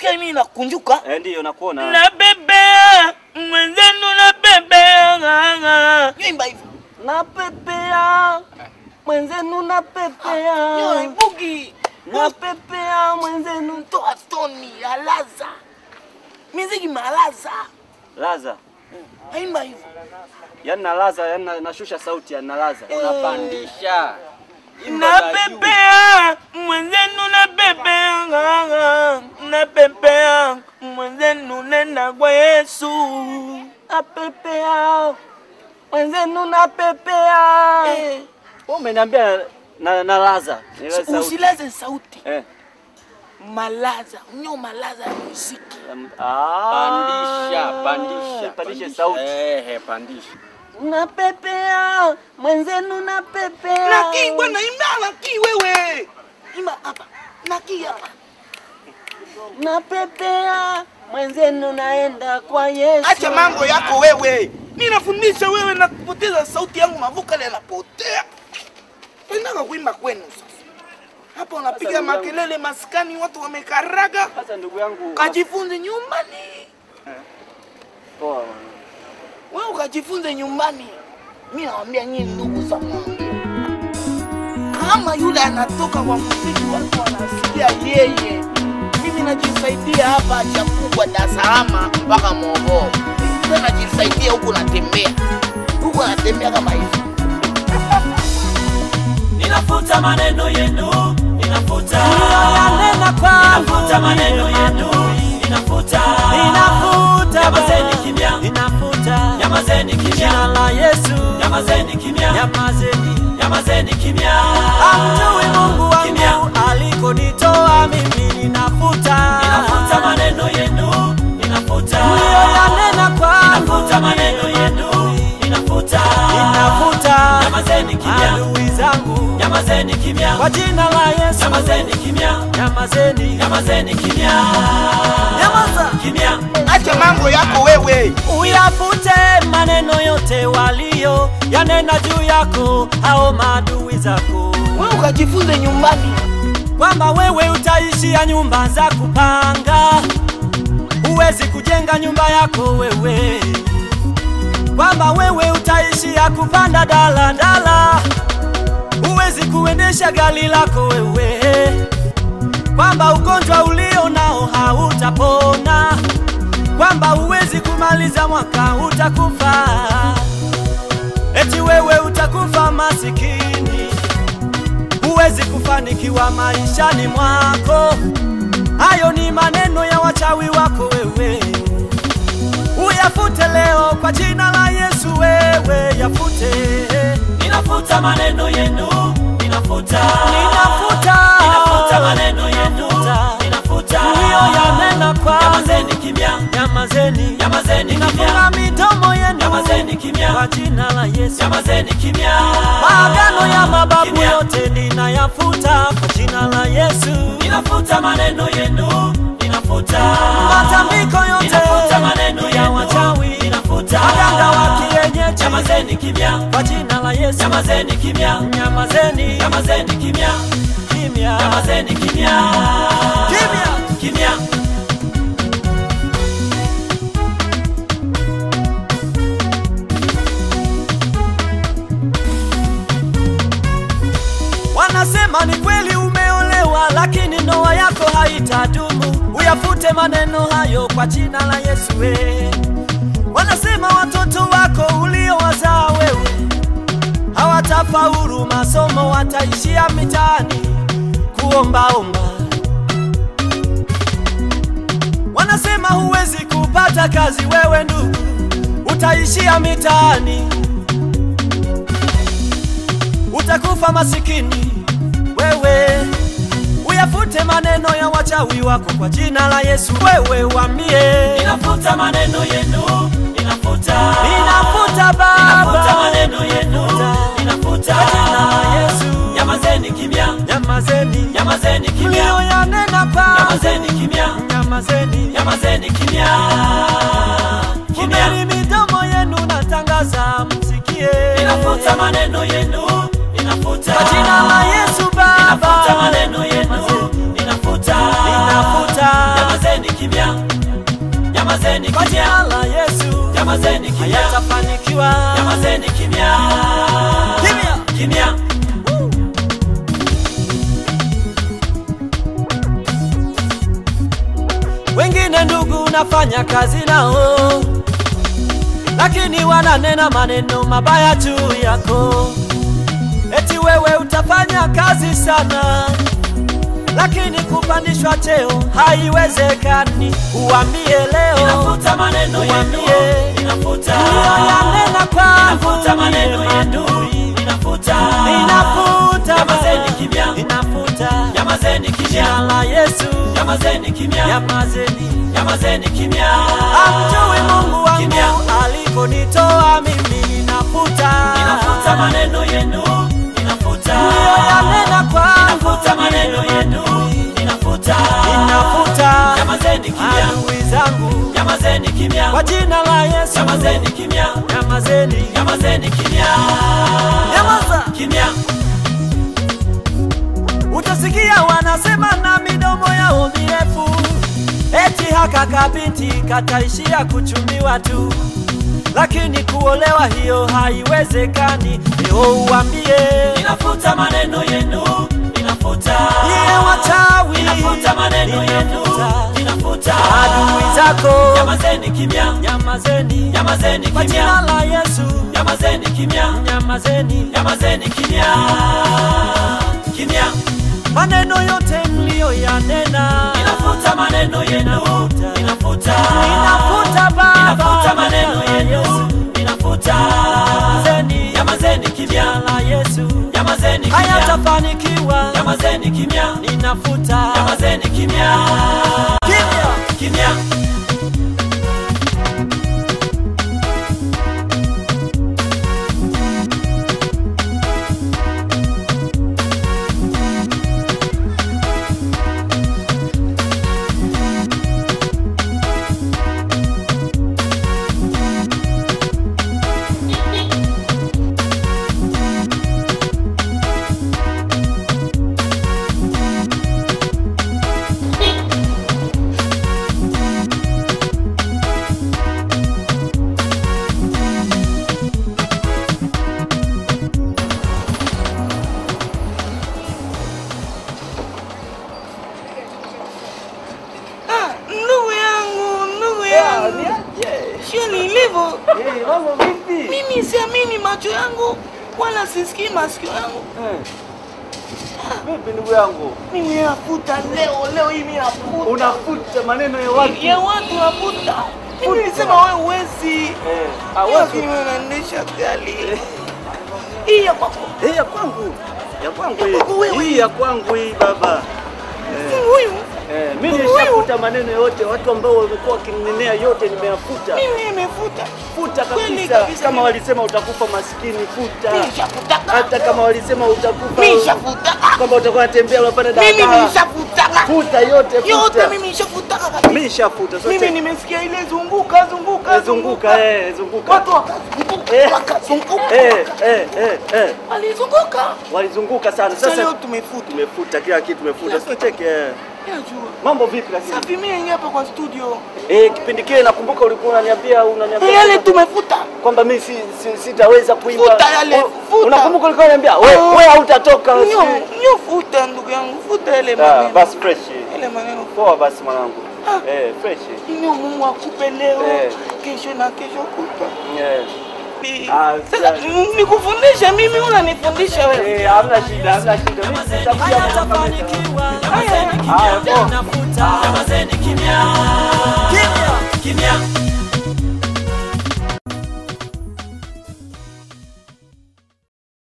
Unasikia mimi nakunjuka? Ndio nakuona. Na bebea mwenzenu na bebea. Imba hivyo. Na bebea mwenzenu na bebea. Yo ibugi. Na bebea mwenzenu toa toni alaza. Miziki malaza. Laza. Imba hivyo. Yaani nalaza, yaani nashusha sauti, yaani nalaza. Unapandisha. Na bebea mwenzenu na bebea. Na bebea mwenzenu nenda kwa Yesu. Na bebea mwenzenu na bebea. Wewe umeniambia nalaza. Usilaze sauti. malaza, unyo malaza ya muziki. Pandisha sauti. Pandisha. Unapepea, mwenzenu unapepea. Naki bwana imba naki wewe. Imba hapa. Naki hapa. Unapepea, mwenzenu naenda kwa Yesu. Acha mambo yako wewe. Mimi nafundisha wewe na kupoteza sauti yangu mavuka ile yanapotea. Pendanga kuimba kwenu sasa. Hapo unapiga makelele maskani watu wamekaraga. Sasa ndugu yangu, kajifunze nyumbani. Poa. Wewe ukajifunze nyumbani. Mimi nawaambia nyinyi ndugu zangu. Kama yule anatoka kwa muziki watu wanasikia yeye. Mimi najisaidia hapa Chakubwa Dar es Salaam mpaka Mogo. Mimi najisaidia huko natembea. Huko natembea kama hivi. Ninafuta maneno yenu, ninafuta yanena kwa ninafuta maneno yenu, ninafuta nyamazeni kimya, ninafuta nyamazeni kimya, jina la Yesu, nyamazeni kimya, nyamazeni kimya. Amjui Mungu wangu alikonitoa mimi, ninafuta maneno yenu, ninafuta yanena kwa ninafuta maneno yenu, ninafuta nyamazeni kimya, adui zangu nyamazeni kimya, kwa jina la Yesu, nyamazeni kimya, nyamazeni kimya, nyamaza kimya. Acha mambo yako wewe. Uyafute maneno yote walio yanena juu yako hao maadui zako. Wewe ukajifunze nyumbani. Kwamba wewe utaishia nyumba za kupanga, huwezi kujenga nyumba yako wewe. Kwamba wewe utaishia kupanda daladala, huwezi kuendesha gari lako wewe. Kwamba ugonjwa ulio nao hautapona. Kwamba huwezi kumaliza mwaka utakufa. Eti wewe utakufa masikini, huwezi kufanikiwa maishani mwako. Hayo ni maneno ya wachawi wako wewe. Uyafute leo kwa jina la Yesu wewe, yafute. Ninafuta maneno yenu, ninafuta maneno yenu, ninafuta yanena kwa nyamazeni kimya, nyamazeni kimya, nafunga midomo yenu, nyamazeni kimya, kwa jina la Yesu, nyamazeni kimya. Maagano ya mababu yote ninayafuta kwa jina la Yesu. Ninafuta maneno yenu, ninafuta matambiko yote, ninafuta maneno ya wachawi, ninafuta waganga wa kienyeji, nyamazeni kimya, kwa jina la Yesu, nyamazeni kimya, nyamazeni kimya, kimya, nyamazeni kimya, kimya. Wanasema ni kweli umeolewa, lakini ndoa yako haitadumu. Uyafute maneno hayo kwa jina la Yesu we. Wanasema watoto wako uliowazaa wewe hawatafaulu masomo, wataishia mitaani kuombaomba. Wanasema huwezi kupata kazi wewe ndugu, utaishia mitaani, utakufa masikini wewe. Uyafute maneno ya wachawi wako kwa jina la Yesu wewe, waambie Ninafuta maneno yenu, ninafuta Baba, ninafuta maneno yenu, ninafuta kwa jina la Yesu. Nyamazeni kimya, Nyamazeni kimya, mlio yanena kwa nyamazeni kimya, nyamazeni kimya, Fungeni midomo yenu natangaza msikie. Ninafuta maneno yenu, ninafuta kwa jina la Yesu Baba. Ninafuta maneno yenu, ninafuta Nyamazeni kimya. kimya. hayatafanikiwa. Nyamazeni kimya. Kimya. Kimya. Wengine ndugu unafanya kazi nao, lakini wananena maneno mabaya juu yako. Eti wewe utafanya kazi sana, lakini kupandishwa cheo haiwezekani. Uambie leo, Ninafuta maneno yenu. Ninafuta. yanena kwangu. Ninafuta maneno yenu. Ninafuta. Ninafuta. Nyamazeni kimya. Ninafuta. Nyamazeni kimya. Jina la Yesu. Nyamazeni kimya. Nyamazeni. Nyamazeni kimya. Amjui Mungu wangu Kimya. alikonitoa mimi. Ninafuta. Ninafuta maneno yenu. Ninafuta. yanena kwangu. Ninafuta maneno yenu. Ninafuta. Ninafuta. Nyamazeni kimya. adui zangu Nyamazeni kimya. kwa jina la Yesu. Nyamazeni kimya. Nyamazeni. Nyamazeni kimya. Nyamaza. Kimya. Utasikia wanasema na midomo yao mirefu, eti haka kabinti kataishia kuchumiwa tu, lakini kuolewa hiyo haiwezekani. Leo uambie, Ninafuta maneno yenu. Ninafuta. ye wachawi, Ninafuta maneno yenu. Ninafuta. adui zako. Nyamazeni kimya. Nyamazeni. Nyamazeni Kwa kimya. jina la Yesu. Nyamazeni kimya. Nyamazeni. Nyamazeni kimya. Kimya. Maneno yote mliyoyanena, Ninafuta maneno yenu. Ninafuta. ninafuta Baba. Ninafuta maneno yenu. Ninafuta. Nyamazeni. Nyamazeni kimya. Jina la Yesu. Nyamazeni kimya. hayatafanikiwa. Nyamazeni kimya. Ninafuta. Nyamazeni kimya. Kimya. Kimya. Ndugu yangu, sio nilivyo. Mambo vipi? Mimi siamini macho yangu wala sisikii masikio yangu. Vipi ndugu yangu? Mimi nafuta leo hii, mimi nafuta. Unafuta maneno ya watu. Ya watu nafuta. Mimi nilisema wewe uwezi. Hawezi. Wewe unaendesha gari. Hii ya kwako. Hii ya kwangu. Ya kwangu Wewe. hii. Hii ya kwangu hii baba. Huyu. Mimi nishafuta maneno yote, watu ambao walikuwa wakininenea yote nimeyafuta. Mimi nimefuta. Futa Kweli kabisa. kabisa. Kama walisema utakufa maskini, futa. Mimi nishafuta. Hata kama walisema utakufa Mimi nishafuta. kwamba utakuwa unatembea unapanda Mimi daladala. nishafuta. Futa yote, futa. Yote mimi nishafuta kabisa. Mimi nishafuta zote. Mimi nimesikia ile zunguka. zunguka, zunguka. Watu wakazunguka. Walizunguka. Walizunguka sana. Sasa leo Sasa tumefuta. tumefuta kila kitu, tumefuta. Kila Sasa kitu. cheke. Najua. Mambo vipi lakini? Safi, mimi ingia hapa kwa studio. Kipindi kile nakumbuka ulikuwa unaniambia Yale tumefuta. kwamba mimi sitaweza kuimba. Futa yale, futa. Unakumbuka ulikuwa unaniambia wewe hautatoka. Nyo futa ndugu yangu, futa ile maneno. Basi fresh. Ile maneno. Poa basi mwanangu. Fresh. Nyo Mungu akupe leo, kesho na kesho kutwa. Sasa nikufundisha mimi, unanifundisha wewe. Hamna shida, hamna shida. hayatafanikiwa. Nyamazeni kimya. Ninafuta. Nyamazeni kimya.